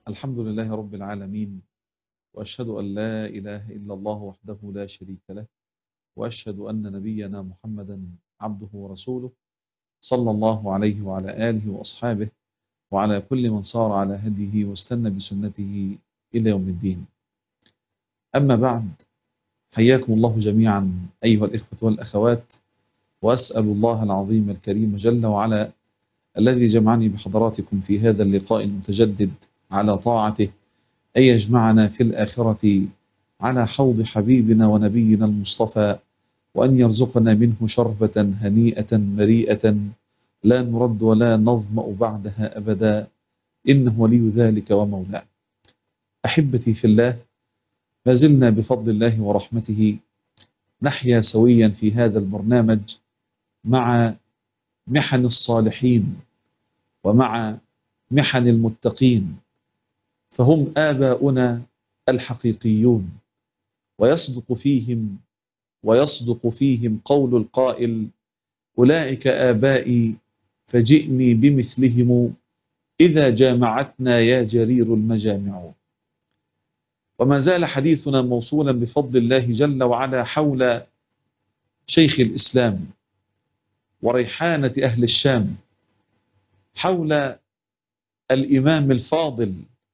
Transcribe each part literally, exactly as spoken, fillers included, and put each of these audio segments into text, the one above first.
الحمد لله رب العالمين، وأشهد أن لا إله إلا الله وحده لا شريك له، وأشهد أن نبينا محمدا عبده ورسوله صلى الله عليه وعلى آله وأصحابه وعلى كل من صار على هديه واستنى بسنته إلى يوم الدين. أما بعد، حياكم الله جميعا أيها الإخوة والأخوات، وأسأل الله العظيم الكريم جل وعلا الذي جمعني بحضراتكم في هذا اللقاء المتجدد على طاعته أن يجمعنا في الآخرة على حوض حبيبنا ونبينا المصطفى، وأن يرزقنا منه شربة هنيئة مريئة لا نرد ولا نظمأ بعدها أبدا، إنه ولي ذلك ومولاه. أحبتي في الله، ما زلنا بفضل الله ورحمته نحيا سويا في هذا البرنامج مع محن الصالحين ومع محن المتقين، فهم آباؤنا الحقيقيون، ويصدق فيهم ويصدق فيهم قول القائل: أولئك آبائي فجئني بمثلهم إذا جامعتنا يا جرير المجامع. وما زال حديثنا موصولا بفضل الله جل وعلا حول شيخ الإسلام وريحانة أهل الشام، حول الإمام الفاضل،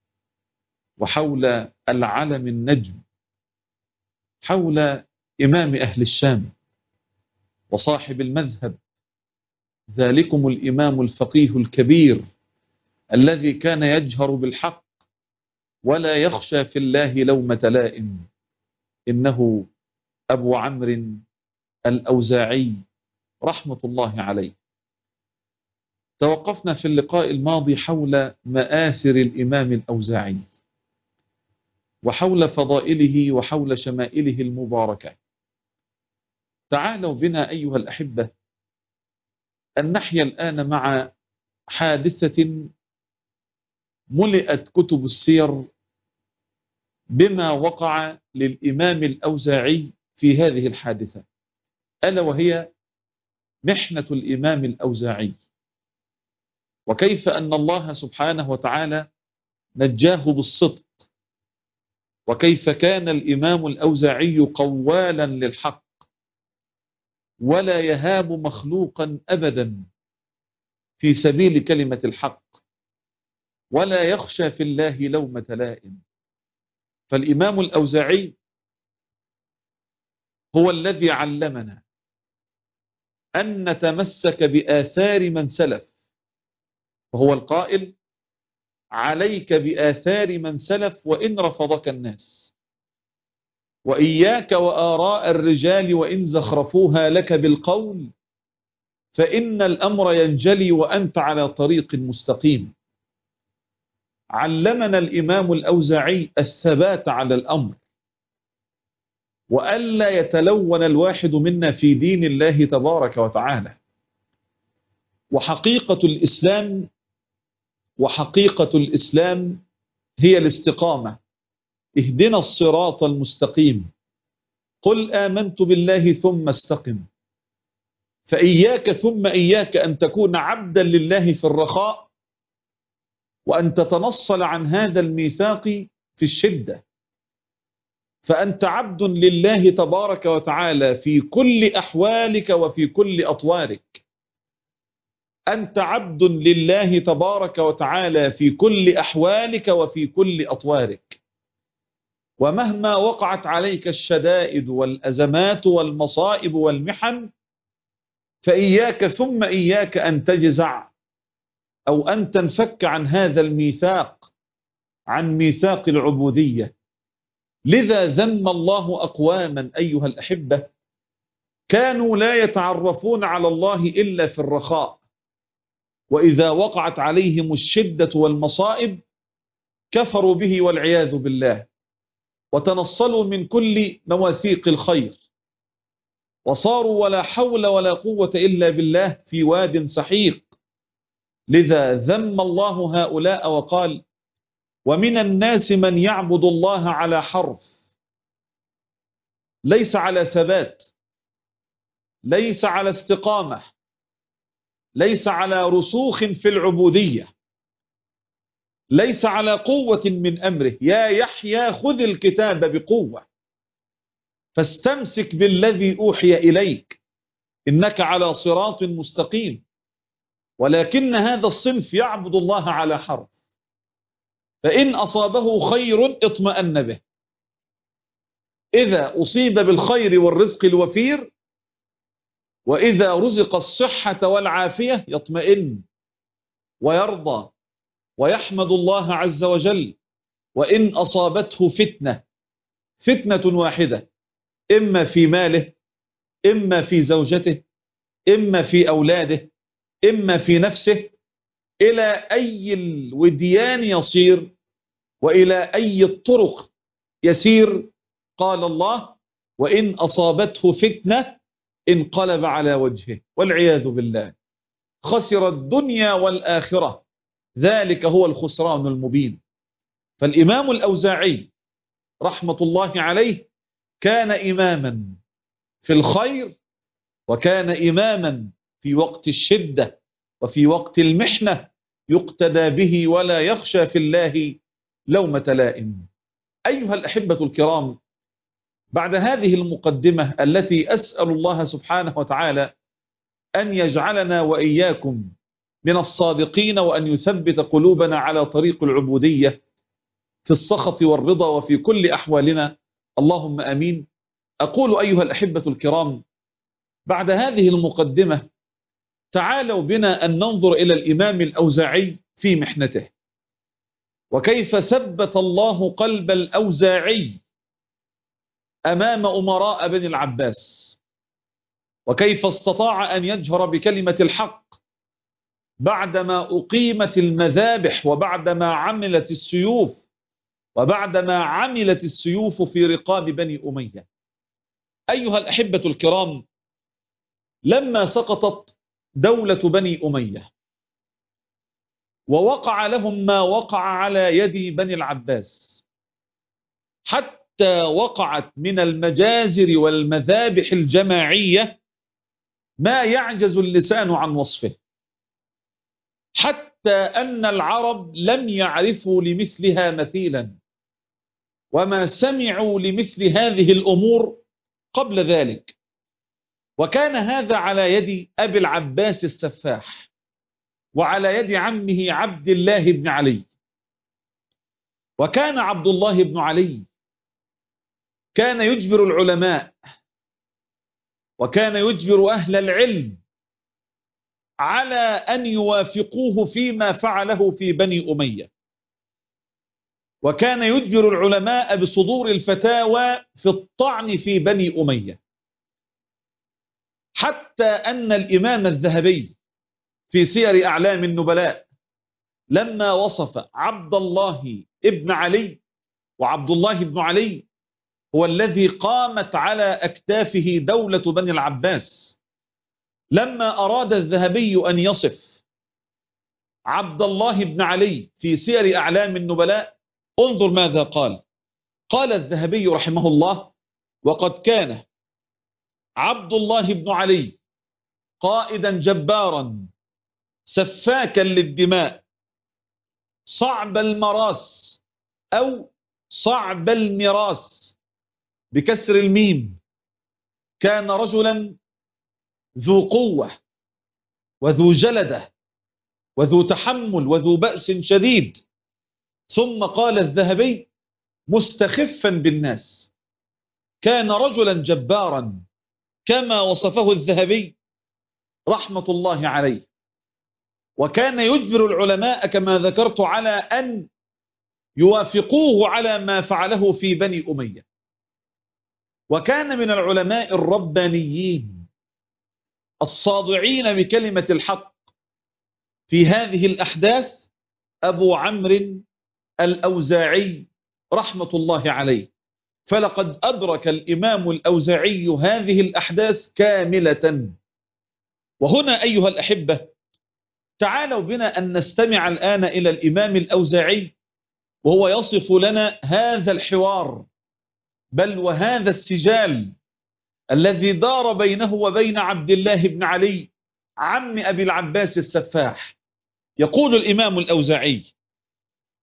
وحول العلم النجم، حول إمام أهل الشام وصاحب المذهب، ذلكم الإمام الفقيه الكبير الذي كان يجهر بالحق ولا يخشى في الله لومة لائم، إنه أبو عمرو الأوزاعي رحمة الله عليه. توقفنا في اللقاء الماضي حول مآثر الإمام الأوزاعي وحول فضائله وحول شمائله المباركة. تعالوا بنا أيها الأحبة أن نحيا الآن مع حادثة ملئت كتب السير بما وقع للإمام الأوزاعي في هذه الحادثة، ألا وهي محنة الإمام الأوزاعي، وكيف أن الله سبحانه وتعالى نجاه بالصدق، وكيف كان الإمام الأوزاعي قوالا للحق ولا يهاب مخلوقا أبدا في سبيل كلمة الحق، ولا يخشى في الله لومة لائم. فالإمام الأوزاعي هو الذي علمنا أن نتمسك بآثار من سلف، وهو القائل: عليك بآثار من سلف وإن رفضك الناس، وإياك وآراء الرجال وإن زخرفوها لك بالقول، فإن الأمر ينجلي وأنت على طريق مستقيم. علمنا الإمام الأوزاعي الثبات على الأمر، وألا يتلون الواحد منا في دين الله تبارك وتعالى. وحقيقة الإسلام وحقيقة الإسلام هي الاستقامة. اهدنا الصراط المستقيم، قل آمنت بالله ثم استقم. فإياك ثم إياك أن تكون عبدا لله في الرخاء، وأن تتنصل عن هذا الميثاق في الشدة، فأنت عبد لله تبارك وتعالى في كل أحوالك وفي كل أطوارك. أنت عبد لله تبارك وتعالى في كل أحوالك وفي كل أطوارك. ومهما وقعت عليك الشدائد والأزمات والمصائب والمحن، فإياك ثم إياك أن تجزع أو أن تنفك عن هذا الميثاق، عن ميثاق العبودية. لذا ذم الله أقواما أيها الأحبة كانوا لا يتعرفون على الله إلا في الرخاء، وإذا وقعت عليهم الشدة والمصائب كفروا به والعياذ بالله، وتنصلوا من كل مواثيق الخير، وصاروا ولا حول ولا قوة إلا بالله في واد سحيق. لذا ذم الله هؤلاء وقال: ومن الناس من يعبد الله على حرف، ليس على ثبات، ليس على استقامة، ليس على رسوخ في العبودية. ليس على قوة من أمره. يا يحيى خذ الكتاب بقوة فاستمسك بالذي أوحي إليك إنك على صراط مستقيم. ولكن هذا الصنف يعبد الله على حرف، فإن أصابه خير اطمأن به، إذا أصيب بالخير والرزق الوفير وإذا رزق الصحة والعافية يطمئن ويرضى ويحمد الله عز وجل. وإن أصابته فتنة، فتنة واحدة، إما في ماله، إما في زوجته، إما في أولاده، إما في نفسه، إلى أي الوديان يصير وإلى أي الطرق يسير، قال الله: وإن أصابته فتنة انقلب على وجهه والعياذ بالله، خسر الدنيا والآخرة، ذلك هو الخسران المبين. فالإمام الأوزاعي رحمة الله عليه كان إماما في الخير، وكان إماما في وقت الشدة وفي وقت المحنة، يقتدى به ولا يخشى في الله لومة لائم. أيها الأحبة الكرام، بعد هذه المقدمة التي أسأل الله سبحانه وتعالى أن يجعلنا وإياكم من الصادقين، وأن يثبت قلوبنا على طريق العبودية في السخط والرضا وفي كل أحوالنا، اللهم أمين. أقول أيها الأحبة الكرام، بعد هذه المقدمة تعالوا بنا أن ننظر إلى الإمام الأوزاعي في محنته، وكيف ثبت الله قلب الأوزاعي أمام أمراء بني العباس، وكيف استطاع أن يجهر بكلمة الحق بعدما أقيمت المذابح، وبعدما عملت السيوف وبعدما عملت السيوف في رقاب بني أمية. أيها الأحبة الكرام، لما سقطت دولة بني أمية ووقع لهم ما وقع على يد بني العباس، حتى وقعت من المجازر والمذابح الجماعية ما يعجز اللسان عن وصفه، حتى أن العرب لم يعرفوا لمثلها مثيلا، وما سمعوا لمثل هذه الأمور قبل ذلك. وكان هذا على يد أبي العباس السفاح، وعلى يد عمه عبد الله بن علي. وكان عبد الله بن علي كان يجبر العلماء، وكان يجبر أهل العلم على أن يوافقوه فيما فعله في بني أمية، وكان يجبر العلماء بصدور الفتاوى في الطعن في بني أمية، حتى أن الإمام الذهبي في سير أعلام النبلاء لما وصف عبد الله ابن علي، وعبد الله بن علي هو الذي قامت على أكتافه دولة بني العباس، لما أراد الذهبي أن يصف عبد الله بن علي في سير أعلام النبلاء، انظر ماذا قال. قال الذهبي رحمه الله: وقد كان عبد الله بن علي قائدا جبارا سفاكا للدماء صعب المراس أو صعب المراس بكسر الميم. كان رجلا ذو قوة وذو جلدة وذو تحمل وذو بأس شديد. ثم قال الذهبي: مستخفا بالناس. كان رجلا جبارا كما وصفه الذهبي رحمة الله عليه، وكان يجبر العلماء كما ذكرت على أن يوافقوه على ما فعله في بني أمية. وكان من العلماء الربانيين الصادعين بكلمة الحق في هذه الأحداث أبو عمرو الأوزاعي رحمة الله عليه. فلقد أدرك الإمام الأوزاعي هذه الأحداث كاملة. وهنا أيها الأحبة، تعالوا بنا أن نستمع الآن إلى الإمام الأوزاعي وهو يصف لنا هذا الحوار، بل وهذا السجال الذي دار بينه وبين عبد الله بن علي عم أبي العباس السفاح. يقول الإمام الأوزاعي: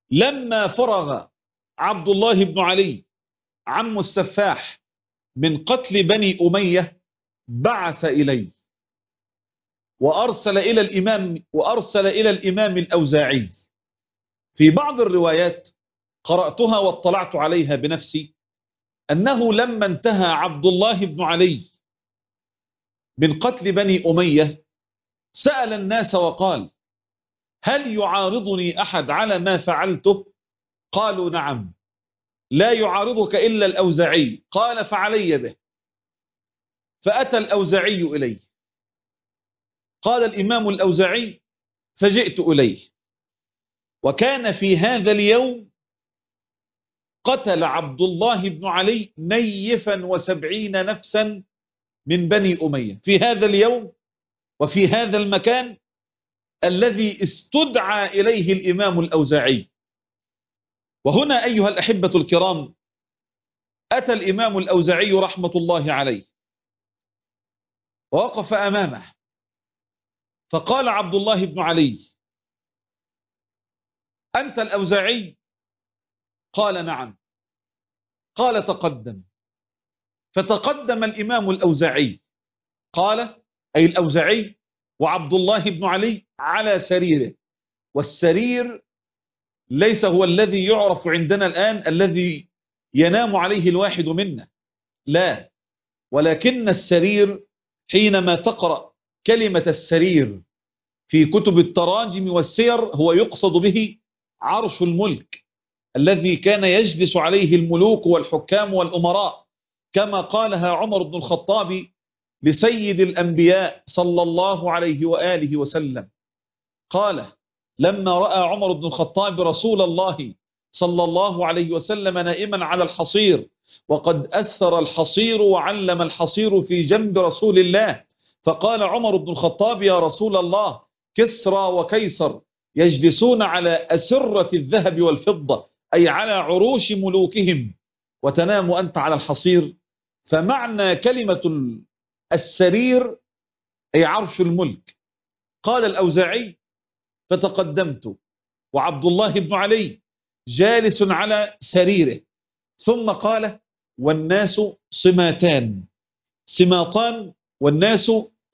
لما فرغ عبد الله بن علي عم السفاح من قتل بني أمية بعث إليه وأرسل إلى الإمام وأرسل إلى الإمام الأوزاعي. في بعض الروايات قرأتها واطلعت عليها بنفسي أنه لما انتهى عبد الله بن علي من قتل بني أمية سأل الناس وقال: هل يعارضني أحد على ما فعلته؟ قالوا: نعم، لا يعارضك إلا الأوزاعي. قال: فعلي به. فأتى الأوزاعي إليه. قال الإمام الأوزاعي: فجئت إليه، وكان في هذا اليوم قتل عبد الله بن علي نيفا وسبعين نفسا من بني أمية في هذا اليوم وفي هذا المكان الذي استدعى إليه الإمام الأوزاعي. وهنا أيها الأحبة الكرام أتى الإمام الأوزاعي رحمة الله عليه ووقف أمامه، فقال عبد الله بن علي: أنت الأوزاعي؟ قال: نعم. قال: تقدم. فتقدم الإمام الأوزاعي، قال أي الأوزاعي وعبد الله بن علي على سريره، والسرير ليس هو الذي يعرف عندنا الآن الذي ينام عليه الواحد منا، لا، ولكن السرير حينما تقرأ كلمة السرير في كتب التراجم والسير هو يقصد به عرش الملك الذي كان يجلس عليه الملوك والحكام والأمراء، كما قالها عمر بن الخطاب لسيد الأنبياء صلى الله عليه وآله وسلم. قال لما رأى عمر بن الخطاب رسول الله صلى الله عليه وسلم نائما على الحصير وقد أثر الحصير وعلم الحصير في جنب رسول الله، فقال عمر بن الخطاب: يا رسول الله، كسرى وكيسر يجلسون على أسرة الذهب والفضة، أي على عروش ملوكهم، وتنام أنت على الحصير. فمعنى كلمة السرير أي عرش الملك. قال الأوزاعي: فتقدمت وعبد الله بن علي جالس على سريره، ثم قال: والناس صماتان. سماطان والناس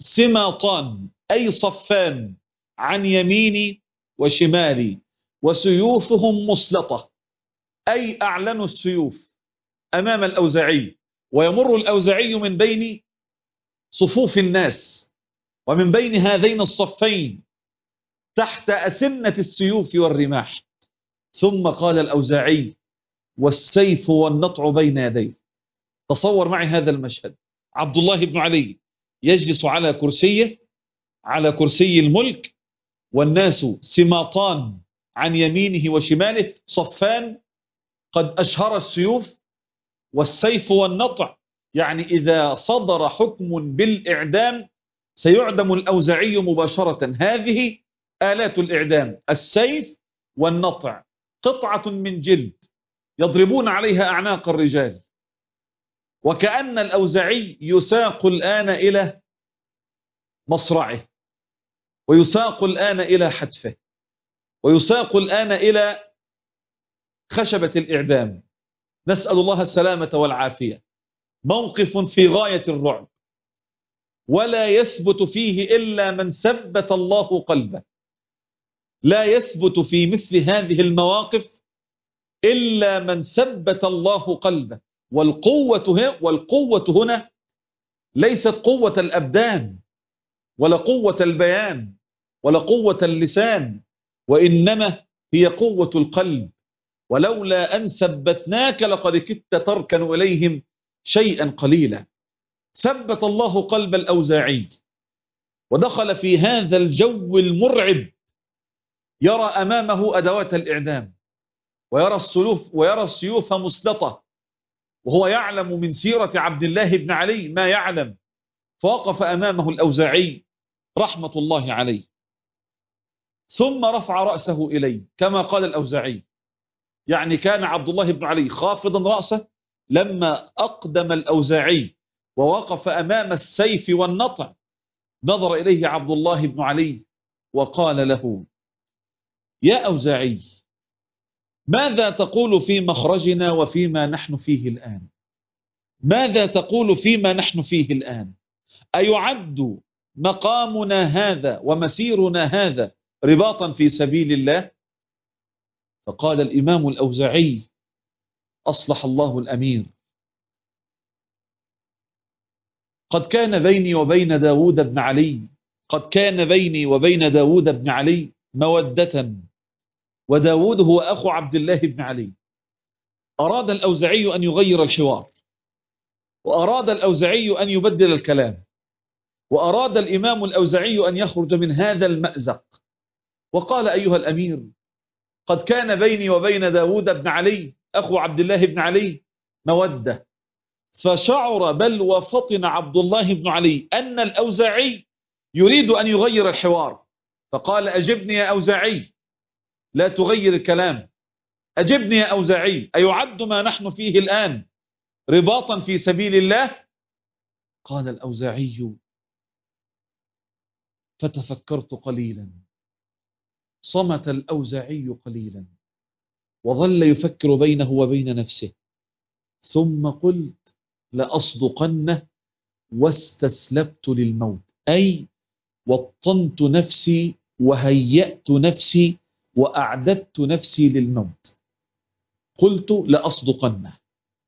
سماطان أي صفان عن يميني وشمالي، وسيوفهم مسلطة أي أعلنوا السيوف أمام الأوزاعي، ويمر الأوزاعي من بين صفوف الناس ومن بين هذين الصفين تحت أسنة السيوف والرماح. ثم قال الأوزاعي: والسيف والنطع بين يديه. تصور معي هذا المشهد: عبد الله بن علي يجلس على كرسيه، على كرسي الملك، والناس سماطان عن يمينه وشماله، صفان قد أشهر السيوف، والسيف والنطع يعني إذا صدر حكم بالإعدام سيعدم الأوزاعي مباشرة. هذه آلات الإعدام: السيف والنطع، قطعة من جلد يضربون عليها أعناق الرجال. وكأن الأوزاعي يساق الآن إلى مصرعه، ويساق الآن إلى حتفه، ويساق الآن إلى خشبة الإعدام. نسأل الله السلامة والعافية. موقف في غاية الرعب، ولا يثبت فيه إلا من ثبت الله قلبه. لا يثبت في مثل هذه المواقف إلا من ثبت الله قلبه. والقوة والقوة هنا ليست قوة الأبدان ولا قوة البيان ولا قوة اللسان، وإنما هي قوة القلب. ولولا أن ثبتناك لقد كدت تركن إليهم شيئا قليلا. ثبت الله قلب الأوزاعي ودخل في هذا الجو المرعب، يرى أمامه أدوات الإعدام، ويرى السيوف ويرى السيوف مسلطة، وهو يعلم من سيرة عبد الله بن علي ما يعلم. فوقف أمامه الأوزاعي رحمة الله عليه، ثم رفع رأسه إليه كما قال الأوزاعي. يعني كان عبد الله بن علي خافضا رأسه لما أقدم الأوزاعي ووقف أمام السيف والنطع. نظر إليه عبد الله بن علي وقال له: يا أوزاعي، ماذا تقول في مخرجنا وفيما نحن فيه الآن؟ ماذا تقول فيما نحن فيه الآن؟ أيعد مقامنا هذا ومسيرنا هذا رباطا في سبيل الله؟ فقال الإمام الأوزاعي أصلح الله الأمير: قد كان بيني وبين داود بن علي قد كان بيني وبين داود بن علي مودة، وداود هو أخو عبد الله بن علي. أراد الأوزاعي أن يغير الحوار، وأراد الأوزاعي أن يبدل الكلام، وأراد الإمام الأوزاعي أن يخرج من هذا المأزق، وقال: أيها الأمير، قد كان بيني وبين داود بن علي أخو عبد الله بن علي مودة. فشعر بل وفطن عبد الله بن علي أن الأوزاعي يريد أن يغير الحوار، فقال: أجبني يا أوزاعي، لا تغير الكلام، أجبني يا أوزاعي، أيعد ما نحن فيه الآن رباطا في سبيل الله؟ قال الأوزاعي: فتفكرت قليلا. صمت الأوزاعي قليلا وظل يفكر بينه وبين نفسه، ثم قلت: لأصدقنه واستسلبت للموت، أي وطنت نفسي وهيأت نفسي وأعددت نفسي للموت. قلت: لأصدقنه.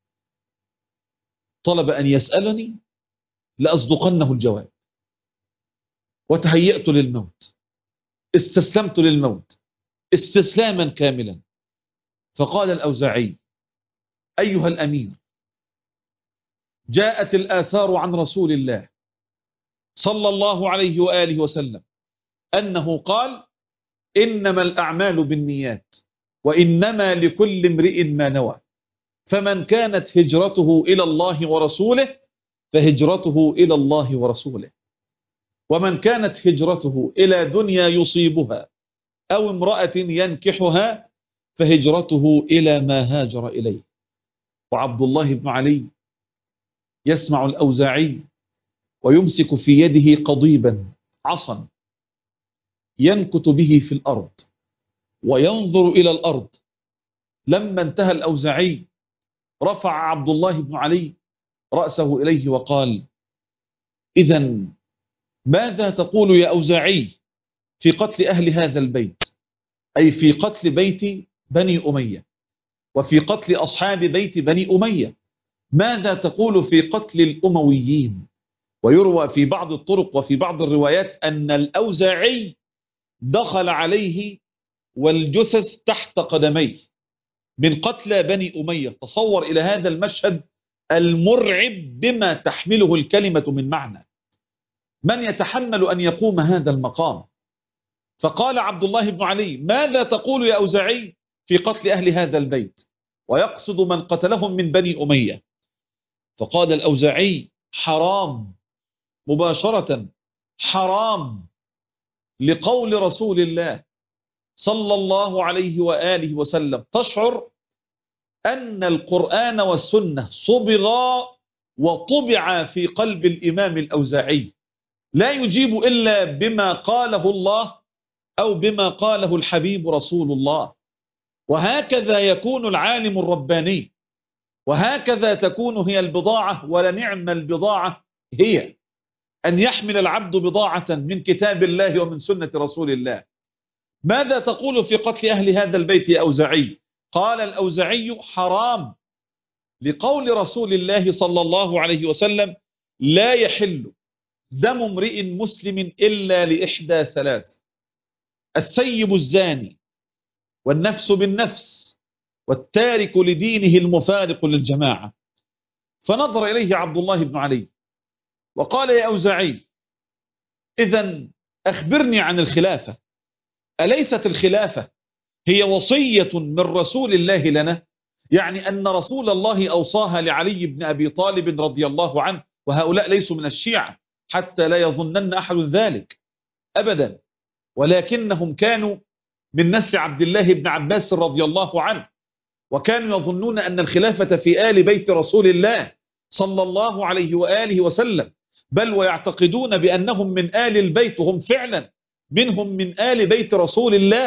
طلب أن يسألني، لأصدقنه الجواب. وتهيأت للموت، استسلمت للموت استسلاما كاملا. فقال الأوزاعي: أيها الأمير، جاءت الآثار عن رسول الله صلى الله عليه وآله وسلم أنه قال: إنما الأعمال بالنيات وإنما لكل امرئ ما نوى، فمن كانت هجرته إلى الله ورسوله فهجرته إلى الله ورسوله، ومن كانت هجرته إلى دنيا يصيبها أو امرأة ينكحها فهجرته إلى ما هاجر إليه. وعبد الله بن علي يسمع الأوزاعي ويمسك في يده قضيبا عصا ينكت به في الأرض وينظر إلى الأرض. لما انتهى الأوزاعي رفع عبد الله بن علي رأسه إليه وقال: إذن ماذا تقول يا أوزاعي في قتل أهل هذا البيت، أي في قتل بيت بني أمية وفي قتل أصحاب بيت بني أمية؟ ماذا تقول في قتل الأمويين؟ ويروى في بعض الطرق وفي بعض الروايات أن الأوزاعي دخل عليه والجثث تحت قدميه من قتل بني أمية. تصور إلى هذا المشهد المرعب بما تحمله الكلمة من معنى. من يتحمل أن يقوم هذا المقام؟ فقال عبد الله بن علي: ماذا تقول يا أوزاعي في قتل أهل هذا البيت؟ ويقصد من قتلهم من بني أمية. فقال الأوزاعي: حرام، مباشرة حرام، لقول رسول الله صلى الله عليه وآله وسلم. تشعر أن القرآن والسنة صبغا وطبعا في قلب الإمام الأوزاعي، لا يجيب إلا بما قاله الله أو بما قاله الحبيب رسول الله. وهكذا يكون العالم الرباني، وهكذا تكون هي البضاعة، ولنعم البضاعة هي أن يحمل العبد بضاعة من كتاب الله ومن سنة رسول الله. ماذا تقول في قتل أهل هذا البيت يا أوزاعي؟ قال الأوزاعي: حرام، لقول رسول الله صلى الله عليه وسلم: لا يحل دم امرئ مسلم إلا لإحدى ثلاث: الثيب الزاني، والنفس بالنفس، والتارك لدينه المفارق للجماعة. فنظر إليه عبد الله بن علي وقال: يا أوزاعي، إذن أخبرني عن الخلافة. أليست الخلافة هي وصية من رسول الله لنا؟ يعني أن رسول الله أوصاها لعلي بن أبي طالب رضي الله عنه، وهؤلاء ليسوا من الشيعة حتى لا يظنن أحد ذلك أبدا، ولكنهم كانوا من نسل عبد الله بن عباس رضي الله عنه، وكانوا يظنون أن الخلافة في آل بيت رسول الله صلى الله عليه وآله وسلم، بل ويعتقدون بأنهم من آل البيت، وهم فعلا منهم من آل بيت رسول الله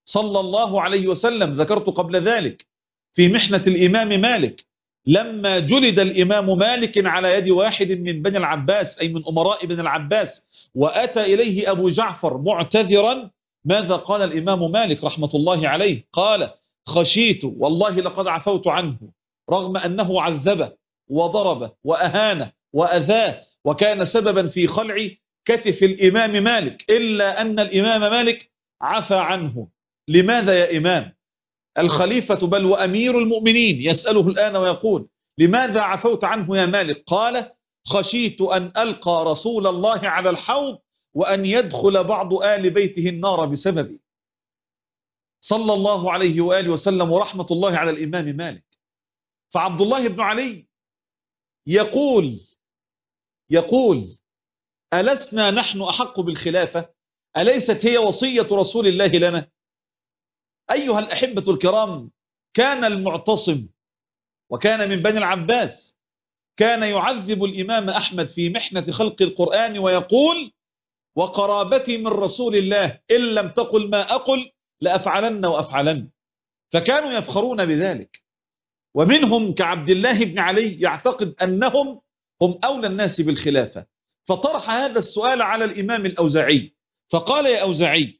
صلى الله عليه وسلم. ذكرت قبل ذلك في محنة الإمام مالك لما جلد الإمام مالك على يد واحد من بني العباس أي من أمراء بني العباس، وأتى إليه أبو جعفر معتذرا. ماذا قال الإمام مالك رحمة الله عليه؟ قال: خشيت والله لقد عفوت عنه رغم أنه عذبه وضربه وأهانه وأذاه وكان سببا في خلع كتف الإمام مالك، إلا أن الإمام مالك عفى عنه. لماذا يا إمام؟ الخليفة بل وأمير المؤمنين يسأله الآن ويقول: لماذا عفوت عنه يا مالك؟ قال: خشيت أن ألقى رسول الله على الحوض وأن يدخل بعض آل بيته النار بسببي. صلى الله عليه وآله وسلم ورحمة الله على الإمام مالك. فعبد الله بن علي يقول يقول ألسنا نحن أحق بالخلافة؟ أليست هي وصية رسول الله لنا؟ أيها الأحبة الكرام، كان المعتصم وكان من بني العباس كان يعذب الإمام أحمد في محنة خلق القرآن ويقول: وقرابتي من رسول الله إن لم تقل ما أقل لأفعلن وأفعلن. فكانوا يفخرون بذلك. ومنهم كعبد الله بن علي يعتقد أنهم هم أولى الناس بالخلافة، فطرح هذا السؤال على الإمام الأوزاعي فقال: يا أوزاعي،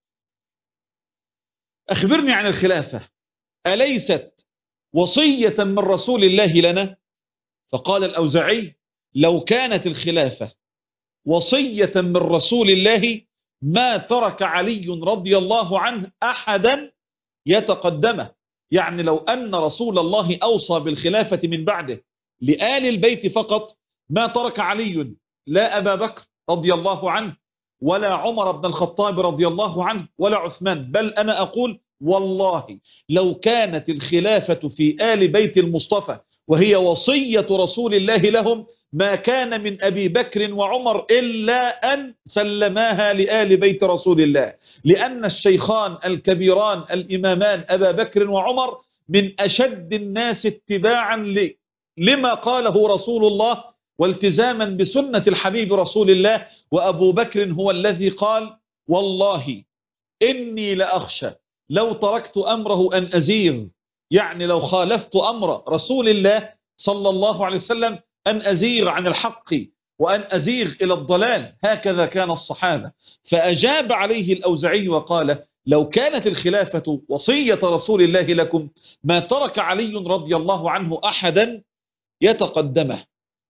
أخبرني عن الخلافة، أليست وصية من رسول الله لنا؟ فقال الأوزاعي: لو كانت الخلافة وصية من رسول الله ما ترك علي رضي الله عنه أحدا يتقدمه. يعني لو أن رسول الله أوصى بالخلافة من بعده لآل البيت فقط ما ترك علي لا أبا بكر رضي الله عنه ولا عمر بن الخطاب رضي الله عنه ولا عثمان، بل أنا أقول والله لو كانت الخلافة في آل بيت المصطفى وهي وصية رسول الله لهم ما كان من أبي بكر وعمر إلا أن سلماها لآل بيت رسول الله، لأن الشيخان الكبيران الإمامان أبا بكر وعمر من أشد الناس اتباعا لما قاله رسول الله والتزاما بسنة الحبيب رسول الله. وأبو بكر هو الذي قال: والله إني لأخشى لو تركت أمره أن أزيغ، يعني لو خالفت أمر رسول الله صلى الله عليه وسلم أن أزيغ عن الحق وأن أزيغ إلى الضلال. هكذا كان الصحابة. فأجاب عليه الأوزعي وقال: لو كانت الخلافة وصية رسول الله لكم ما ترك علي رضي الله عنه أحدا يتقدمه.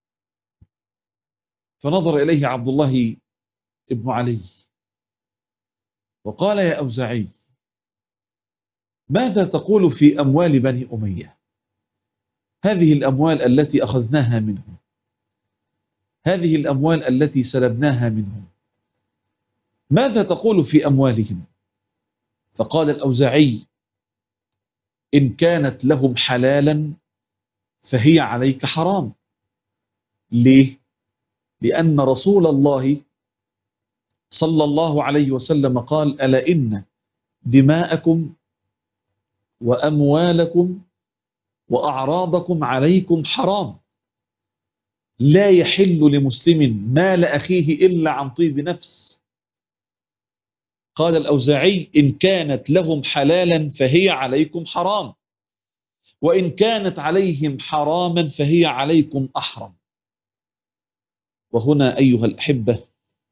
فنظر إليه عبد الله ابن علي وقال: يا أوزاعي، ماذا تقول في أموال بني أمية؟ هذه الأموال التي أخذناها منهم، هذه الأموال التي سلبناها منهم، ماذا تقول في أموالهم؟ فقال الأوزاعي: إن كانت لهم حلالا فهي عليك حرام. ليه؟ لأن رسول الله صلى الله عليه وسلم قال: ألا إن دماءكم وأموالكم وأعراضكم عليكم حرام، لا يحل لمسلم مال أخيه إلا عن طيب نفس. قال الأوزاعي: إن كانت لهم حلالا فهي عليكم حرام، وإن كانت عليهم حراما فهي عليكم أحرم. وهنا أيها الأحبة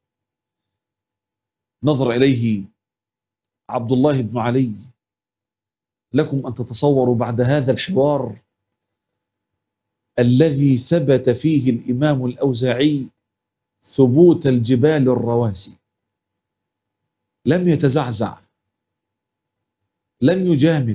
نظر إليه عبد الله بن علي. لكم أن تتصوروا بعد هذا الحوار الذي ثبت فيه الإمام الأوزاعي ثبوت الجبال الرواسي، لم يتزعزع، لم يجامل،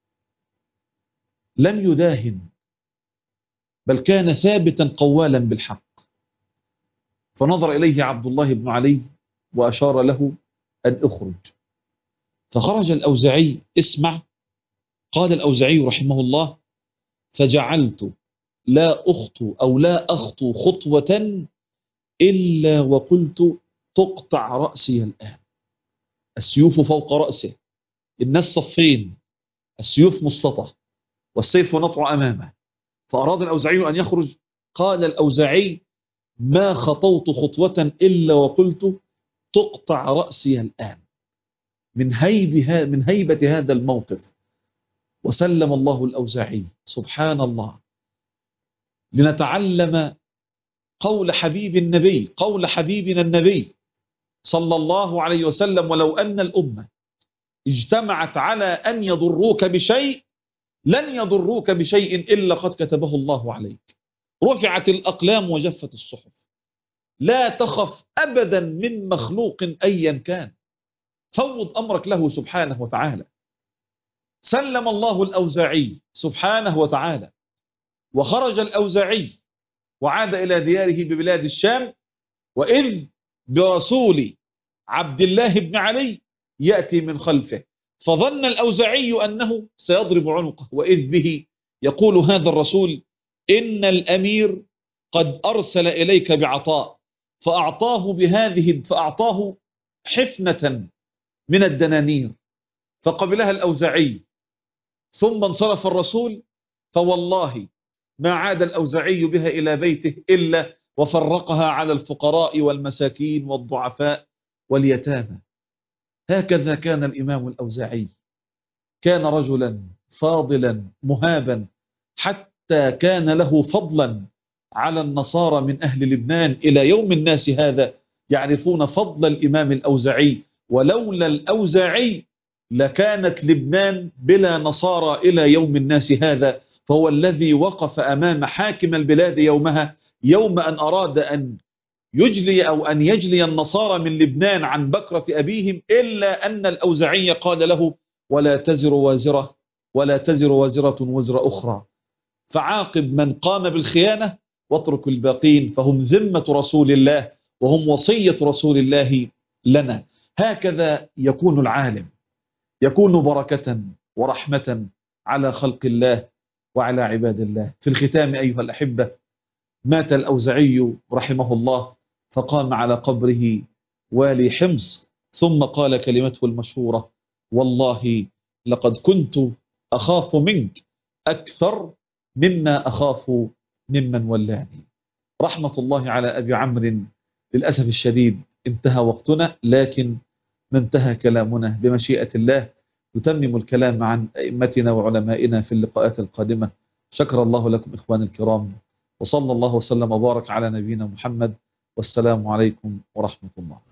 لم يداهن، بل كان ثابتا قوالا بالحق. فنظر إليه عبد الله بن علي وأشار له أن أخرج. فخرج الأوزاعي. اسمع، قال الأوزاعي رحمه الله: فجعلت لا أخطو أو لا أخطو خطوة إلا وقلت تقطع رأسي الآن. السيوف فوق رأسه، الناس صفين، السيوف مسططة والسيف نطع أمامه. فأراد الأوزاعي أن يخرج. قال الأوزاعي: ما خطوت خطوة إلا وقلت تقطع رأسي الآن. من هيبها من هيبة هذا الموقف. وسلم الله الأوزاعي سبحان الله لنتعلم قول حبيب النبي قول حبيبنا النبي صلى الله عليه وسلم: ولو أن الأمة اجتمعت على أن يضروك بشيء لن يضروك بشيء إلا قد كتبه الله عليك. رفعت الأقلام وجفت الصحف. لا تخف أبدا من مخلوق أيا كان، فوض أمرك له سبحانه وتعالى. سلم الله الأوزاعي سبحانه وتعالى، وخرج الأوزاعي وعاد إلى دياره ببلاد الشام، وإذ برسول عبد الله بن علي يأتي من خلفه، فظن الأوزاعي أنه سيضرب عنقه، وإذ به يقول هذا الرسول: إن الأمير قد أرسل إليك بعطاء، فأعطاه بهذه فأعطاه حفنة من الدنانير، فقبلها الأوزاعي، ثم انصرف الرسول، فوالله ما عاد الأوزاعي بها إلى بيته إلا وفرقها على الفقراء والمساكين والضعفاء واليتامى. هكذا كان الإمام الأوزاعي، كان رجلا فاضلا مهابا، حتى كان له فضلا على النصارى من أهل لبنان. إلى يوم الناس هذا يعرفون فضل الإمام الأوزاعي، ولولا الأوزاعي لكانت لبنان بلا نصارى إلى يوم الناس هذا. فهو الذي وقف أمام حاكم البلاد يومها، يوم أن أراد أن يجلي أو أن يجلي النصارى من لبنان عن بكرة أبيهم، إلا أن الأوزاعي قال له: ولا تزر وازرة ولا تزر وازرة وزر أخرى، فعاقب من قام بالخيانة واترك الباقين، فهم ذمة رسول الله وهم وصية رسول الله لنا. هكذا يكون العالم، يكون بركة ورحمة على خلق الله وعلى عباد الله. في الختام أيها الأحبة، مات الأوزاعي رحمه الله، فقام على قبره والي حمص، ثم قال كلمته المشهورة: والله لقد كنت أخاف منك أكثر مما أخاف ممن ولاني. رحمة الله على أبي عمرو. للأسف الشديد انتهى وقتنا، لكن ما انتهى كلامنا. بمشيئة الله نتمم الكلام عن أئمتنا وعلمائنا في اللقاءات القادمة. شكر الله لكم إخواني الكرام، وصلى الله وسلم وبارك على نبينا محمد، والسلام عليكم ورحمة الله.